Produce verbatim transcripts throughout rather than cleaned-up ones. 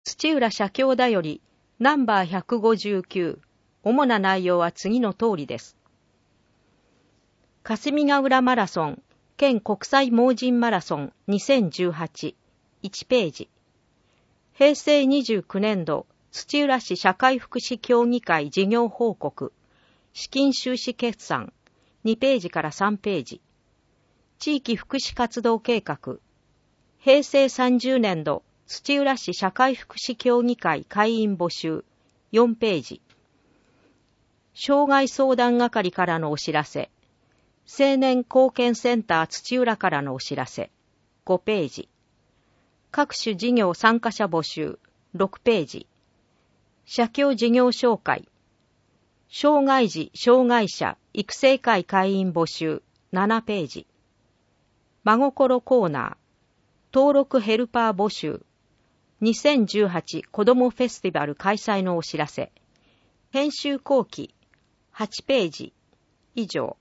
土浦社協だよりナンバーひゃくごじゅうきゅう。主な内容は次の通りです。霞ヶ浦マラソン県国際盲人マラソンにせんじゅうはち。いちページ。平成にじゅうきゅうねん度土浦市社会福祉協議会事業報告。資金収支決算。にページからさんページ。地域福祉活動計画。平成さんじゅうねん度土浦市社会福祉協議会会員募集。よんページ。障害相談係からのお知らせ。青年貢献センター土浦からのお知らせ。ごページ。各種事業参加者募集。ろくページ。社協事業紹介。障害児・障害者育成会会員募集。ななページ。真心コーナー。登録ヘルパー募集。にせんじゅうはち子どもフェスティバル開催のお知らせ。編集後期。はちページ。以上。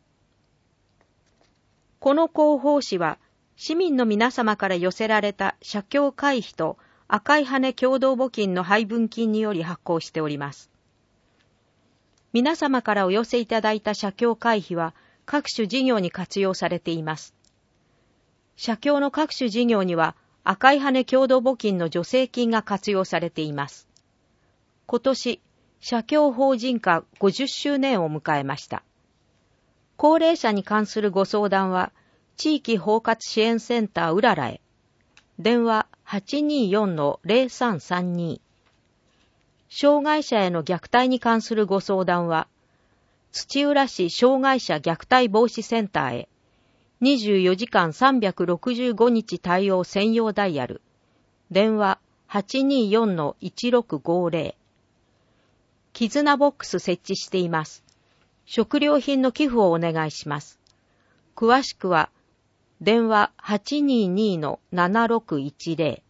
この広報誌は、市民の皆様から寄せられた社協会費と赤い羽共同募金の配分金により発行しております。皆様からお寄せいただいた社協会費は各種事業に活用されています。社協の各種事業には赤い羽共同募金の助成金が活用されています。今年、社協法人化ごじゅっしゅうねんを迎えました。高齢者に関するご相談は、地域包括支援センターうららへ。電話 はちにーよんのゼロさんさんに。障害者への虐待に関するご相談は、土浦市障害者虐待防止センターへ。にじゅうよじかんさんびゃくろくじゅうごにち対応専用ダイヤル。電話 はちにーよんのいちろくごゼロ。絆ボックス設置しています。食料品の寄付をお願いします。詳しくは、電話 はちにーにのななろくいちゼロ。